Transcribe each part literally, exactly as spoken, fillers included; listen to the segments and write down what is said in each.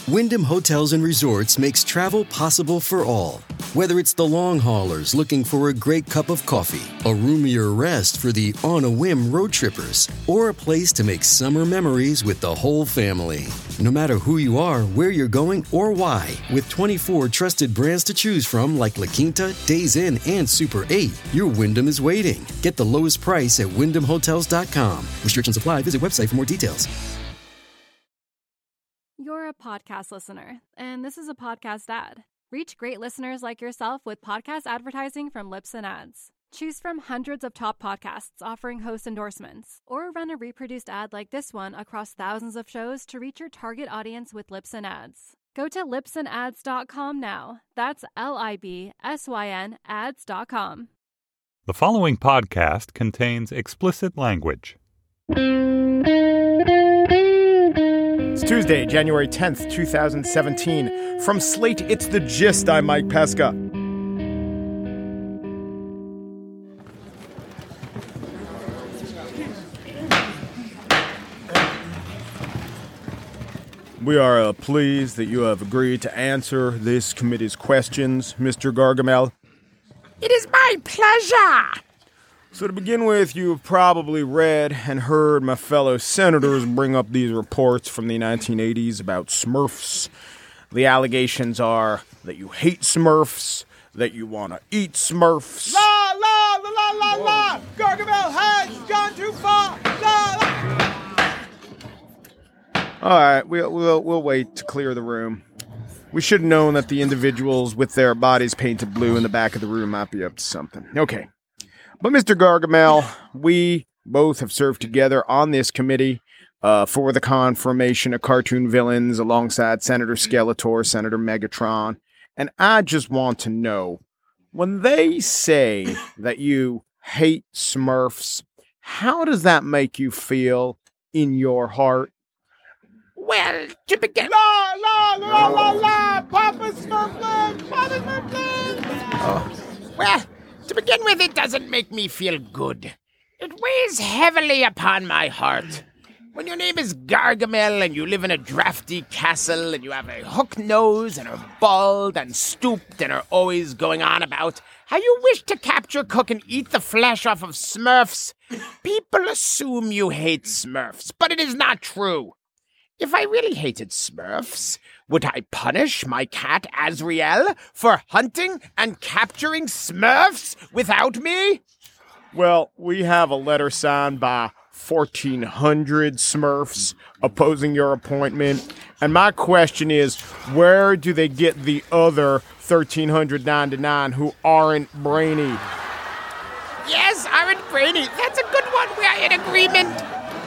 Wyndham Hotels and Resorts makes travel possible for all. Whether it's the long haulers looking for a great cup of coffee, a roomier rest for the on-a-whim road trippers, or a place to make summer memories with the whole family. No matter who you are, where you're going, or why, with twenty-four trusted brands to choose from like La Quinta, Days Inn, and Super eight, your Wyndham is waiting. Get the lowest price at wyndham hotels dot com. Restrictions apply. Visit website for more details. You're a podcast listener, and this is a podcast ad. Reach great listeners like yourself with podcast advertising from Libsyn Ads. Choose from hundreds of top podcasts offering host endorsements, or run a reproduced ad like this one across thousands of shows to reach your target audience with Libsyn Ads. Go to libsyn ads dot com now. That's L I B S Y N ads dot com. The following podcast contains explicit language. It's Tuesday, January tenth, twenty seventeen. From Slate, it's The Gist. I'm Mike Pesca. We are uh, pleased that you have agreed to answer this committee's questions, Mister Gargamel. It is my pleasure. So to begin with, you've probably read and heard my fellow senators bring up these reports from the nineteen eighties about Smurfs. The allegations are that you hate Smurfs, that you want to eat Smurfs. La, la, la, la, la, la! Gargamel has gone too far! La, la! All right, we'll, we'll, we'll wait to clear the room. We should have known that the individuals with their bodies painted blue in the back of the room might be up to something. Okay. But Mister Gargamel, we both have served together on this committee uh, for the confirmation of cartoon villains alongside Senator Skeletor, Senator Megatron. And I just want to know, when they say that you hate Smurfs, how does that make you feel in your heart? Well, to begin... La, la, la, la, la! Papa Smurfland! Papa Smurfland! Oh. Well... To begin with, it doesn't make me feel good. It weighs heavily upon my heart. When your name is Gargamel and you live in a drafty castle and you have a hook nose and are bald and stooped and are always going on about how you wish to capture, cook, and eat the flesh off of Smurfs, people assume you hate Smurfs, but it is not true. If I really hated Smurfs, would I punish my cat Azriel for hunting and capturing Smurfs without me? Well, we have a letter signed by fourteen hundred Smurfs opposing your appointment. And my question is, where do they get the other one thousand three hundred ninety-nine who aren't brainy? Yes, aren't brainy. That's a good one. We are in agreement.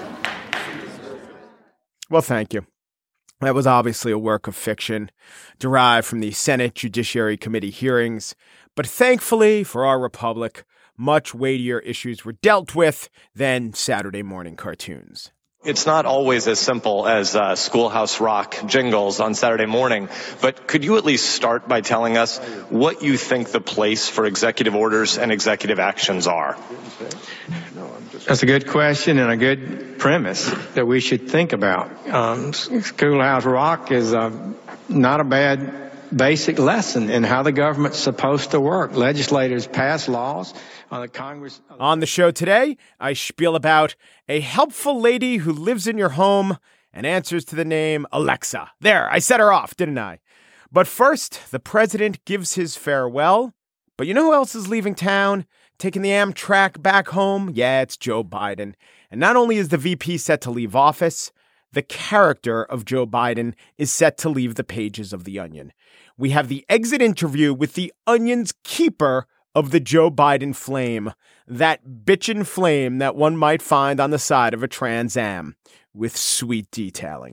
Well, thank you. That was obviously a work of fiction derived from the Senate Judiciary Committee hearings. But thankfully for our republic, much weightier issues were dealt with than Saturday morning cartoons. It's not always as simple as uh, Schoolhouse Rock jingles on Saturday morning, but could you at least start by telling us what you think the place for executive orders and executive actions are? That's a good question and a good premise that we should think about. Um, Schoolhouse Rock is uh, not a bad basic lesson in how the government's supposed to work. Legislators pass laws. Uh, the Congress. On the show today, I spiel about a helpful lady who lives in your home and answers to the name Alexa. There, I set her off, didn't I? But first, the president gives his farewell. But you know who else is leaving town? Taking the Amtrak back home? Yeah, it's Joe Biden. And not only is the V P set to leave office, the character of Joe Biden is set to leave the pages of The Onion. We have the exit interview with The Onion's keeper of the Joe Biden flame, that bitchin' flame that one might find on the side of a Trans Am, with sweet detailing.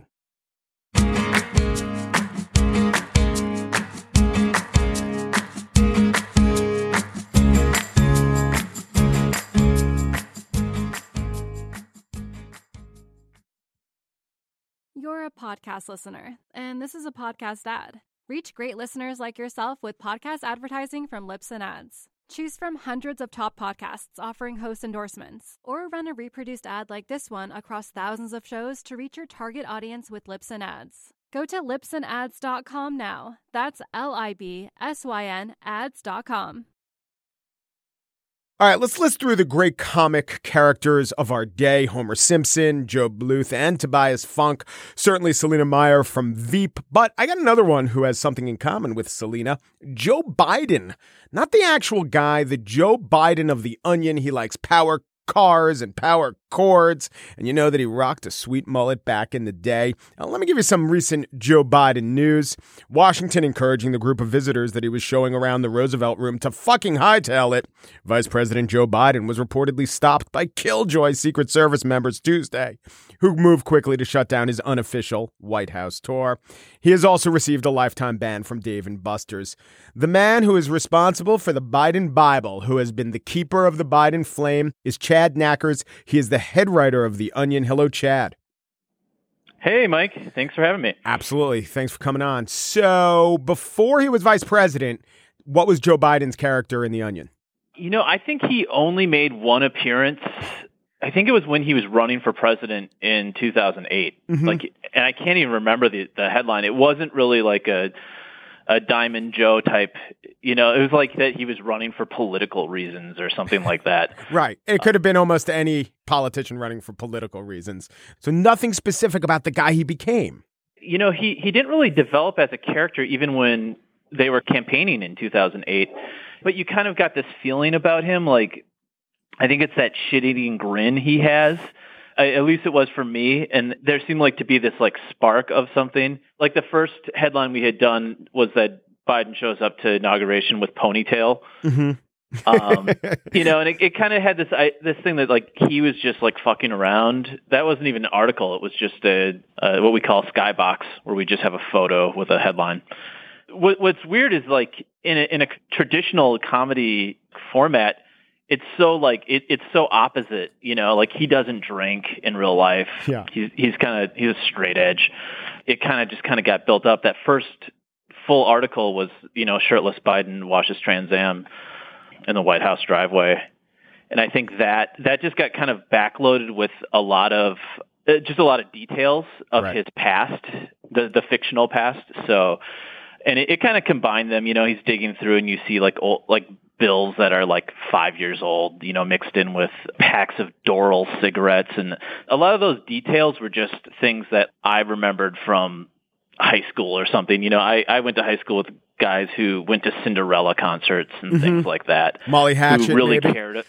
You're a podcast listener, and this is a podcast ad. Reach great listeners like yourself with podcast advertising from Libsyn Ads. Choose from hundreds of top podcasts offering host endorsements, or run a reproduced ad like this one across thousands of shows to reach your target audience with Libsyn Ads. Go to libsyn ads dot com now. That's L I B S Y N ads dot com. All right, let's list through the great comic characters of our day. Homer Simpson, Joe Bluth, and Tobias Funk. Certainly Selina Meyer from Veep. But I got another one who has something in common with Selina. Joe Biden. Not the actual guy, the Joe Biden of The Onion. He likes power cars and power chords, and you know that he rocked a sweet mullet back in the day. Now, let me give you some recent Joe Biden news. Washington encouraging the group of visitors that he was showing around the Roosevelt Room to fucking hightail it. Vice President Joe Biden was reportedly stopped by Killjoy Secret Service members Tuesday, who moved quickly to shut down his unofficial White House tour. He has also received a lifetime ban from Dave and Buster's. The man who is responsible for the Biden Bible, who has been the keeper of the Biden flame, is Chad Knackers. He is the head writer of The Onion. Hello, Chad. Hey, Mike. Thanks for having me. Absolutely. Thanks for coming on. So before he was vice president, what was Joe Biden's character in The Onion? You know, I think he only made one appearance. I think it was when he was running for president in two thousand eight. Mm-hmm. Like, and I can't even remember the, the headline. It wasn't really like a a Diamond Joe type, you know, it was like that he was running for political reasons or something like that. Right. It could have been almost any politician running for political reasons. So nothing specific about the guy he became. You know, he, he didn't really develop as a character even when they were campaigning in two thousand eight. But you kind of got this feeling about him, like, I think it's that shit-eating grin he has. I, at least it was for me. And there seemed like to be this like spark of something. Like the first headline we had done was that Biden shows up to inauguration with ponytail. Mm-hmm. um, you know, and it, it kind of had this I, this thing that like he was just like fucking around. That wasn't even an article. It was just a, a what we call skybox, where we just have a photo with a headline. What, what's weird is like in a, in a traditional comedy format, it's so like it, it's so opposite, you know, like he doesn't drink in real life. Yeah. He's he's kind of he's straight edge. It kind of just kind of got built up. That first full article was, you know, shirtless Biden washes Trans Am in the White House driveway. And I think that that just got kind of backloaded with a lot of uh, just a lot of details of right. his past, the the fictional past. So, and it, it kind of combined them, you know, he's digging through and you see like old, like bills that are like five years old, you know, mixed in with packs of Doral cigarettes. And a lot of those details were just things that I remembered from high school or something. You know, I, I went to high school with guys who went to Cinderella concerts and mm-hmm. things like that. Molly Hatchet, who really maybe? cared.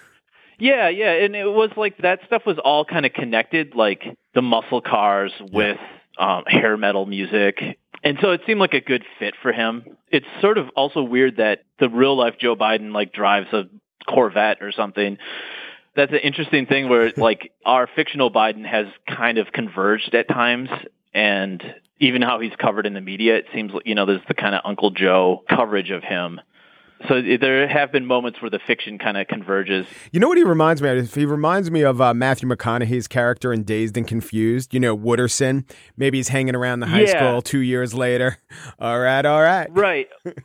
Yeah, yeah. And it was like that stuff was all kind of connected, like the muscle cars with yeah. um, hair metal music. And so it seemed like a good fit for him. It's sort of also weird that the real life Joe Biden like drives a Corvette or something. That's an interesting thing where like our fictional Biden has kind of converged at times, and even how he's covered in the media, it seems like, you know, there's the kind of Uncle Joe coverage of him. So there have been moments where the fiction kind of converges. You know what he reminds me of? He reminds me of uh, Matthew McConaughey's character in Dazed and Confused. You know, Wooderson. Maybe he's hanging around the high yeah. school two years later. All right, all right. Right.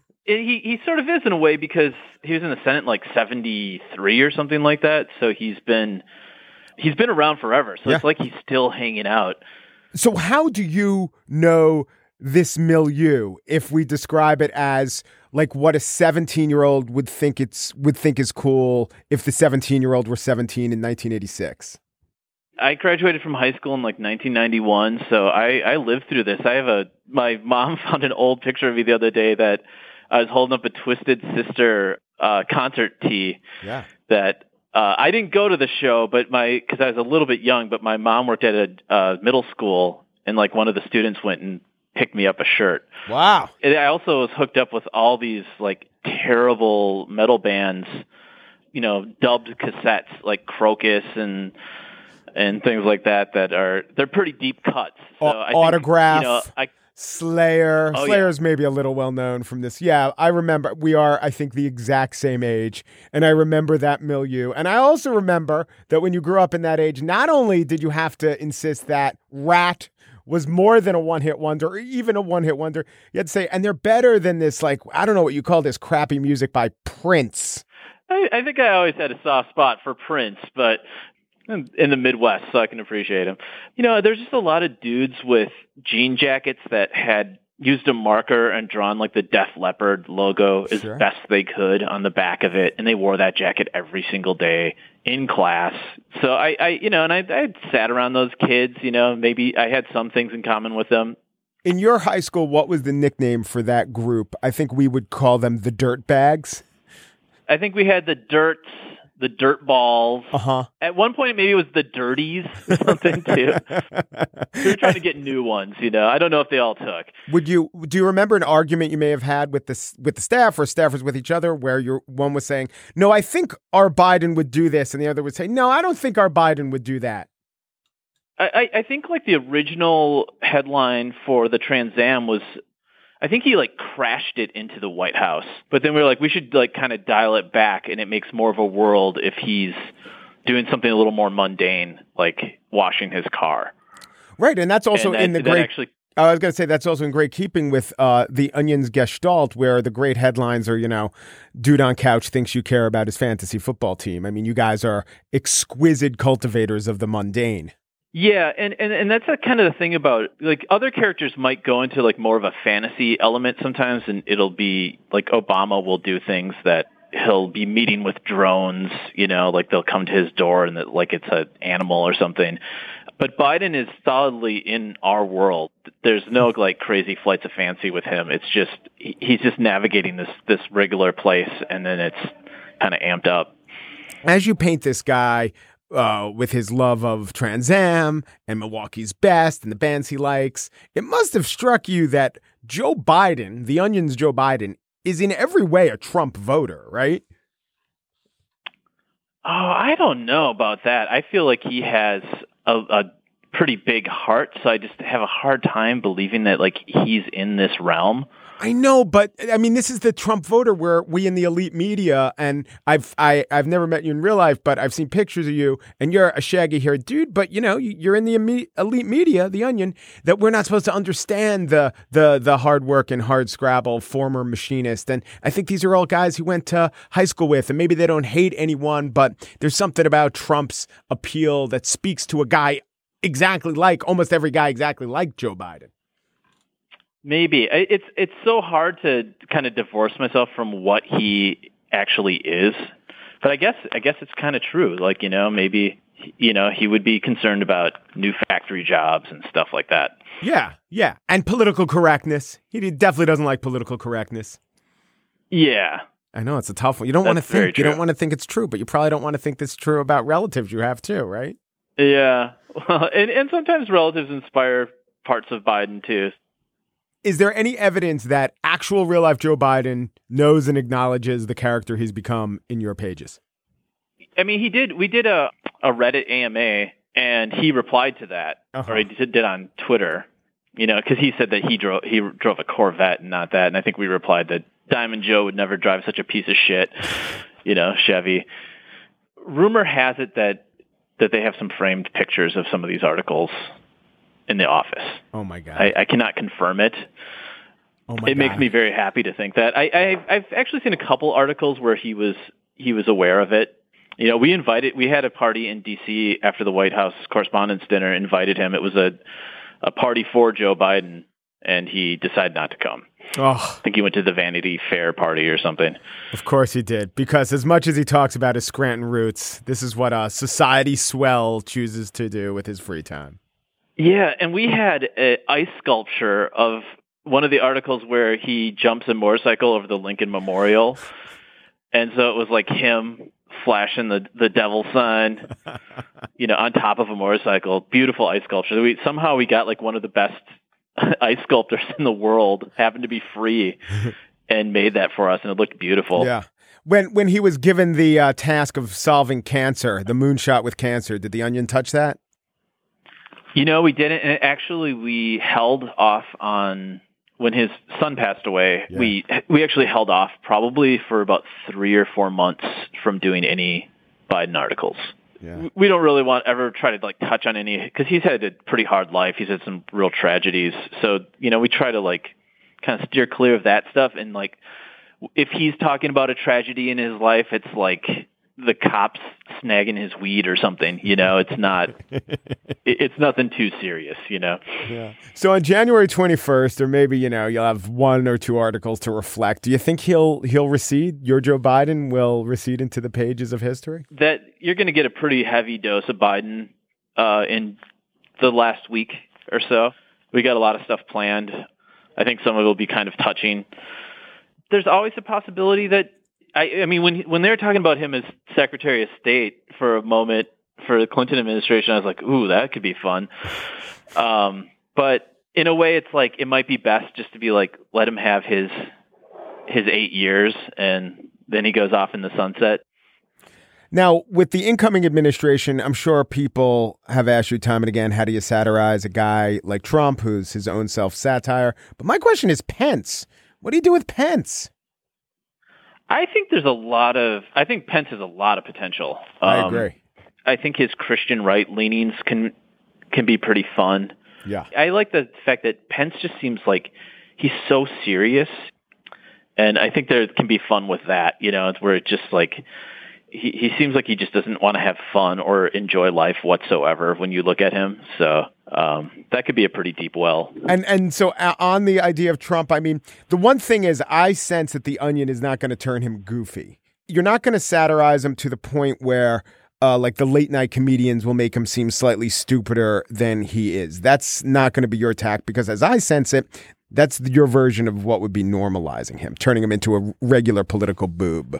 he he sort of is in a way, because he was in the Senate in like seventy-three or something like that. So he's been he's been around forever. So yeah. it's like he's still hanging out. So how do you know this milieu, if we describe it as like what a seventeen-year-old would think it's would think is cool if the seventeen-year-old were seventeen in nineteen eighty-six? I graduated from high school in like nineteen ninety-one, so I, I lived through this. I have a my mom found an old picture of me the other day that I was holding up a Twisted Sister uh, concert tee. Yeah. That uh, I didn't go to the show, but my because I was a little bit young, but my mom worked at a uh, middle school, and like one of the students went and picked me up a shirt. Wow. And I also was hooked up with all these like terrible metal bands, you know, dubbed cassettes like Crocus and and things like that that are they're pretty deep cuts. So I Autograph, think, you know, I, Slayer. Oh, Slayer's yeah. maybe a little well known from this. Yeah, I remember. We are, I think, the exact same age, and I remember that milieu. And I also remember that when you grew up in that age, not only did you have to insist that Rat was more than a one-hit wonder, or even a one-hit wonder, you had to say, and they're better than this, like, I don't know what you call this crappy music by Prince. I, I think I always had a soft spot for Prince, but in the Midwest, so I can appreciate him. You know, there's just a lot of dudes with jean jackets that had used a marker and drawn like the Def Leppard logo sure. as best they could on the back of it, and they wore that jacket every single day in class. So I, I you know, and I, I sat around those kids. You know, maybe I had some things in common with them. In your high school, what was the nickname for that group? I think we would call them the Dirt Bags. I think we had the Dirts. The Dirt Balls. Uh-huh. At one point, maybe it was the Dirties or something, too. We were trying to get new ones, you know. I don't know if they all took. Would you, do you remember an argument you may have had with the, with the staff or staffers with each other where your one was saying, no, I think our Biden would do this, and the other would say, no, I don't think our Biden would do that? I, I think, like, the original headline for the Trans Am was, I think he like crashed it into the White House, but then we were like, we should like kind of dial it back, and it makes more of a world if he's doing something a little more mundane, like washing his car. Right, and that's also and that, in the that great. Actually, I was going to say that's also in great keeping with uh, the Onion's gestalt, where the great headlines are, you know, dude on couch thinks you care about his fantasy football team. I mean, you guys are exquisite cultivators of the mundane. Yeah, and, and, and that's a kind of the thing about, like, other characters might go into, like, more of a fantasy element sometimes, and it'll be, like, Obama will do things that he'll be meeting with drones, you know, like they'll come to his door and that, like it's an animal or something. But Biden is solidly in our world. There's no, like, crazy flights of fancy with him. It's just, he's just navigating this, this regular place, and then it's kind of amped up. As you paint this guy, Uh, with his love of Trans Am and Milwaukee's Best and the bands he likes, it must have struck you that Joe Biden, the Onion's Joe Biden, is in every way a Trump voter, right? Oh, I don't know about that. I feel like he has a, a pretty big heart, so I just have a hard time believing that, like, he's in this realm. I know, but I mean, this is the Trump voter where we in the elite media, and I've I, I've never met you in real life, but I've seen pictures of you, and you're a shaggy haired dude. But you know, you're in the elite media, the Onion, that we're not supposed to understand the the the hard work and hard scrabble former machinist. And I think these are all guys who went to high school with, and maybe they don't hate anyone, but there's something about Trump's appeal that speaks to a guy exactly like almost every guy exactly like Joe Biden. Maybe. It's it's so hard to kind of divorce myself from what he actually is. But I guess I guess it's kind of true. Like, you know, maybe, you know, he would be concerned about new factory jobs and stuff like that. Yeah, yeah. And political correctness. He definitely doesn't like political correctness. Yeah. I know, it's a tough one. You don't want to think you don't want to think it's true, but you probably don't want to think this true about relatives you have too, right? Yeah. Well, and, and sometimes relatives inspire parts of Biden too. Is there any evidence that actual real-life Joe Biden knows and acknowledges the character he's become in your pages? I mean, he did. We did a, a Reddit A M A, and he replied to that, uh-huh. or he did, did on Twitter, you know, because he said that he drove he drove a Corvette and not that. And I think we replied that Diamond Joe would never drive such a piece of shit, you know, Chevy. Rumor has it that, that they have some framed pictures of some of these articles in the office. Oh my God. I, I cannot confirm it. Oh my it God. makes me very happy to think that. I, I, I've actually seen a couple articles where he was he was aware of it. You know, we invited, we had a party in D C after the White House Correspondents' Dinner, invited him. It was a, a party for Joe Biden, and he decided not to come. Oh. I think he went to the Vanity Fair party or something. Of course he did, because as much as he talks about his Scranton roots, this is what a society swell chooses to do with his free time. Yeah, and we had an ice sculpture of one of the articles where he jumps a motorcycle over the Lincoln Memorial. And so it was like him flashing the, the devil sign, you know, on top of a motorcycle. Beautiful ice sculpture. We, somehow we got like one of the best ice sculptors in the world, happened to be free, and made that for us, and it looked beautiful. Yeah. When when he was given the uh, task of solving cancer, the moonshot with cancer, did the Onion touch that? You know, we didn't. And actually, we held off on when his son passed away. Yeah. We we actually held off probably for about three or four months from doing any Biden articles. Yeah. We don't really want ever try to like touch on any, because he's had a pretty hard life. He's had some real tragedies. So, you know, we try to like kind of steer clear of that stuff. And like, if he's talking about a tragedy in his life, it's like the cops snagging his weed or something. You know, it's not, it's nothing too serious, you know? Yeah. So on January twenty-first, or maybe, you know, you'll have one or two articles to reflect. Do you think he'll, he'll recede? Your Joe Biden will recede into the pages of history? That you're going to get a pretty heavy dose of Biden uh, in the last week or so. We got a lot of stuff planned. I think some of it will be kind of touching. There's always a possibility that, I, I mean, when when they were talking about him as Secretary of State for a moment for the Clinton administration, I was like, ooh, that could be fun. Um, but in a way, it's like it might be best just to be like, let him have his his eight years, and then he goes off in the sunset. Now, with the incoming administration, I'm sure people have asked you time and again, how do you satirize a guy like Trump, who's his own self-satire? But my question is Pence. What do you do with Pence? I think there's a lot of, I think Pence has a lot of potential. Um, I agree. I think his Christian right leanings can can be pretty fun. Yeah. I like the fact that Pence just seems like he's so serious. And I think there can be fun with that, you know, it's where it just like, he, he seems like he just doesn't want to have fun or enjoy life whatsoever when you look at him. So um, that could be a pretty deep well. And and so uh, on the idea of Trump, I mean, the one thing is I sense that The Onion is not going to turn him goofy. You're not going to satirize him to the point where uh, like the late night comedians will make him seem slightly stupider than he is. That's not going to be your tack because as I sense it, that's your version of what would be normalizing him, turning him into a regular political boob.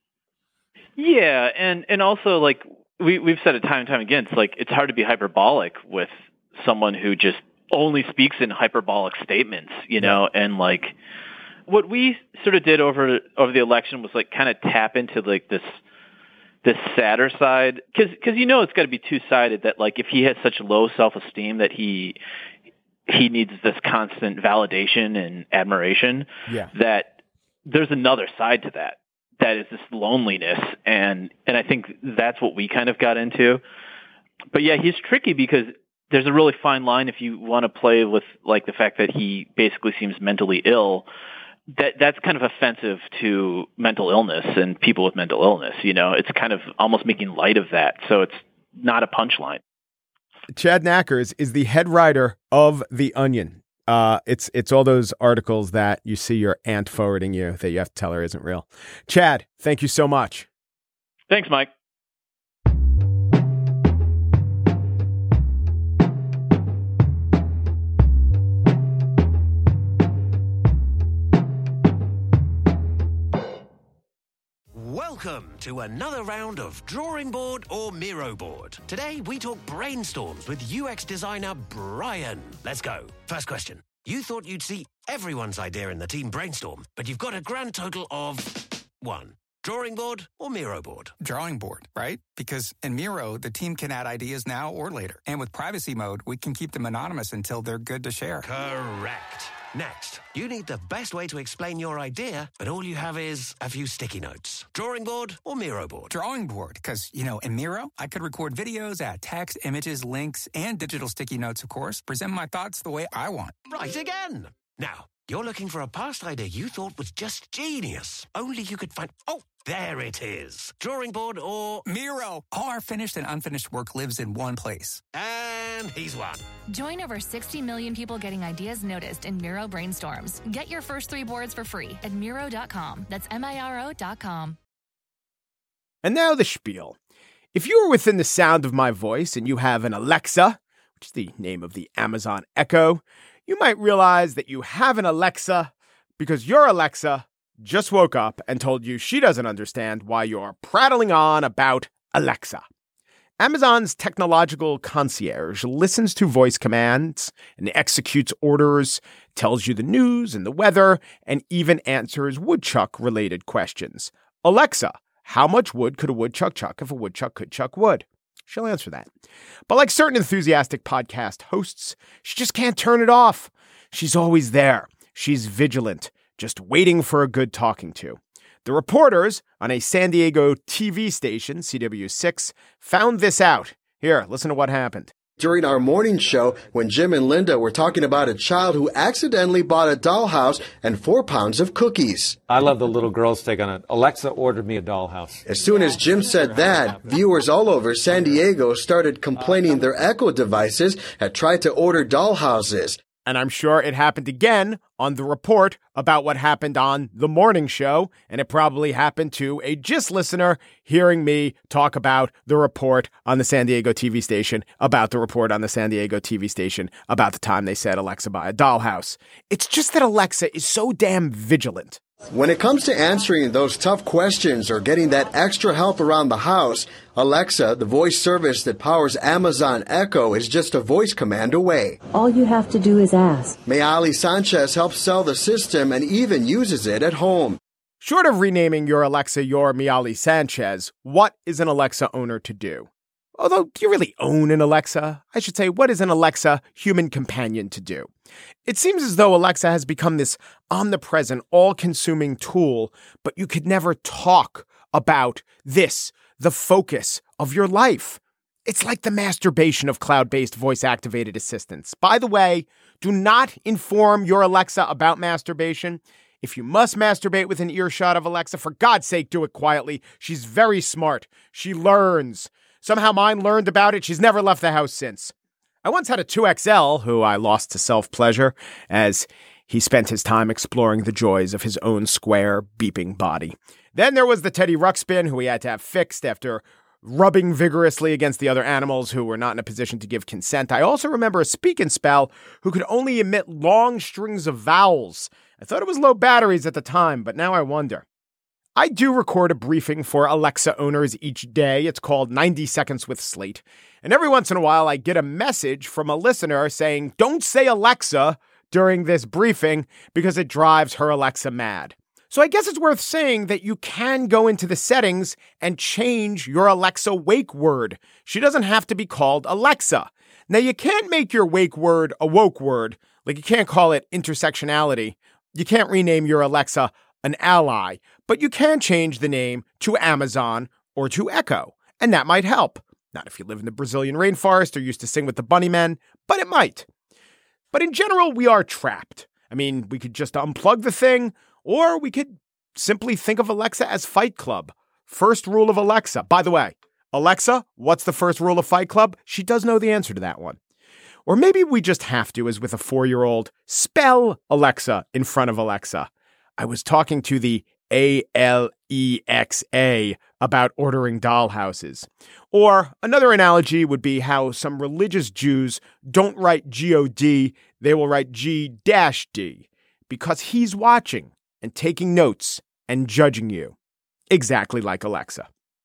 Yeah, and, and also, like, we, we've said it time and time again, it's like, it's hard to be hyperbolic with someone who just only speaks in hyperbolic statements, you know, yeah. And, like, what we sort of did over over the election was, like, kind of tap into, like, this this sadder side, because, because you know it's got to be two-sided, that, like, if he has such low self-esteem that he he needs this constant validation and admiration, yeah. that there's another side to that. That is this loneliness, and and I think that's what we kind of got into. But yeah, he's tricky because there's a really fine line if you want to play with like the fact that he basically seems mentally ill. That that's kind of offensive to mental illness and people with mental illness. You know, it's kind of almost making light of that. So it's not a punchline. Chad Nackers is the head writer of The Onion. Uh, it's it's all those articles that you see your aunt forwarding you that you have to tell her isn't real. Chad, thank you so much. Thanks, Mike. Welcome to another round of Drawing Board or Miro Board. Today we talk brainstorms with U X designer Brian. Let's go. First question. You thought you'd see everyone's idea in the team brainstorm, but you've got a grand total of one. Drawing board or Miro board? Drawing board, right? Because in Miro, the team can add ideas now or later. And with privacy mode, we can keep them anonymous until they're good to share. Correct. Next, you need the best way to explain your idea, but all you have is a few sticky notes. Drawing board or Miro board? Drawing board, because, you know, in Miro, I could record videos, add text, images, links, and digital sticky notes, of course, present my thoughts the way I want. Right again. Now, you're looking for a past idea you thought was just genius. Only you could find... Oh, there it is. Drawing board or... Miro. All our finished and unfinished work lives in one place. And he's won. Join over sixty million people getting ideas noticed in Miro Brainstorms. Get your first three boards for free at Miro dot com. That's M I R O dot com. And now the spiel. If you are within the sound of my voice and you have an Alexa, which is the name of the Amazon Echo, you might realize that you have an Alexa because your Alexa just woke up and told you she doesn't understand why you're prattling on about Alexa. Amazon's technological concierge listens to voice commands and executes orders, tells you the news and the weather, and even answers woodchuck-related questions. Alexa, how much wood could a woodchuck chuck if a woodchuck could chuck wood? She'll answer that. But like certain enthusiastic podcast hosts, she just can't turn it off. She's always there. She's vigilant, just waiting for a good talking to. The reporters on a San Diego T V station, C W six, found this out. Here, listen to what happened. during our morning show when Jim and Linda were talking about a child who accidentally bought a dollhouse and four pounds of cookies. I love the little girl's take on it. Alexa ordered me a dollhouse. As soon as Jim said that, viewers all over San Diego started complaining their Echo devices had tried to order dollhouses. And I'm sure it happened again on the report about what happened on the morning show, and it probably happened to a GIST listener hearing me talk about the report on the San Diego T V station, about the report on the San Diego T V station, about the time they said Alexa buy a dollhouse. It's just that Alexa is so damn vigilant. When it comes to answering those tough questions or getting that extra help around the house, Alexa, the voice service that powers Amazon Echo, is just a voice command away. All you have to do is ask. Mayali Sanchez helps sell the system and even uses it at home. Short of renaming your Alexa your Mayali Sanchez, what is an Alexa owner to do? Although, do you really own an Alexa? I should say, what is an Alexa human companion to do? It seems as though Alexa has become this omnipresent, all-consuming tool, but you could never talk about this, the focus of your life. It's like the masturbation of cloud-based voice-activated assistants. By the way, do not inform your Alexa about masturbation. If you must masturbate within earshot of Alexa, for God's sake, do it quietly. She's very smart. She learns. Somehow mine learned about it. She's never left the house since. I once had a two X L who I lost to self-pleasure as he spent his time exploring the joys of his own square, beeping body. Then there was the Teddy Ruxpin, who he had to have fixed after rubbing vigorously against the other animals who were not in a position to give consent. I also remember a Speak and Spell who could only emit long strings of vowels. I thought it was low batteries at the time, but now I wonder. I do record a briefing for Alexa owners each day. It's called ninety seconds with Slate. And every once in a while, I get a message from a listener saying, don't say Alexa during this briefing because it drives her Alexa mad. So I guess it's worth saying that you can go into the settings and change your Alexa wake word. She doesn't have to be called Alexa. Now, you can't make your wake word a woke word. Like, you can't call it intersectionality. You can't rename your Alexa an ally, but you can change the name to Amazon or to Echo, and that might help. Not if you live in the Brazilian rainforest or used to sing with the Bunnymen, but it might. But in general, we are trapped. I mean, we could just unplug the thing, or we could simply think of Alexa as Fight Club. First rule of Alexa. By the way, Alexa, what's the first rule of Fight Club? She does know the answer to that one. Or maybe we just have to, as with a four-year-old, spell Alexa in front of Alexa. I was talking to the A L E X A about ordering dollhouses. Or another analogy would be how some religious Jews don't write G O D, they will write G D, because he's watching and taking notes and judging you, exactly like Alexa.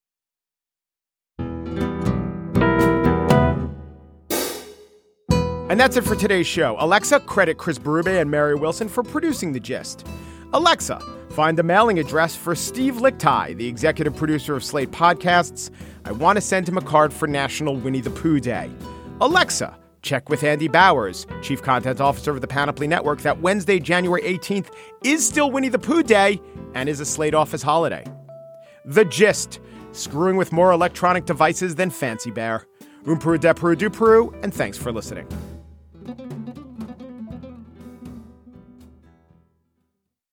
And that's it for today's show. Alexa, credit Chris Berube and Mary Wilson for producing The Gist. Alexa, find the mailing address for Steve Lickteig, the executive producer of Slate Podcasts. I want to send him a card for National Winnie the Pooh Day. Alexa, check with Andy Bowers, Chief Content Officer of the Panoply Network, that Wednesday, January eighteenth is still Winnie the Pooh Day and is a Slate office holiday. The Gist, screwing with more electronic devices than Fancy Bear. Um Peru de Peru du Peru, and thanks for listening.